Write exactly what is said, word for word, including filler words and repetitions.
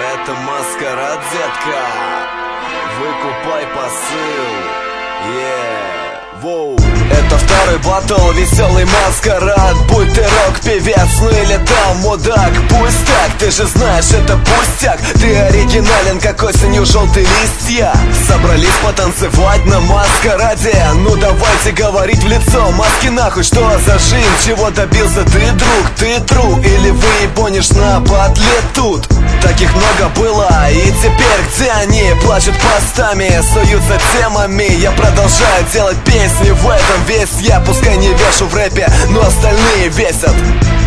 Это маскарад, детка. Выкупай посыл. Yeah. Воу. Это второй батл, веселый маскарад. Будь ты рок-певец, ну или там мудак. Пусть так, ты же знаешь, это пустяк. Ты оригинален, как осенью желтые листья. Собрались потанцевать на маскараде. Ну давайте говорить в лицо. Маски нахуй, что за жизнь? Чего добился ты, друг? Ты тру или выебонишь на батле тут? Таких много было, и теперь где они? Плачут постами, суются темами. Я продолжаю делать песни в этом весь я. Пускай не вешу в рэпе, но остальные весят.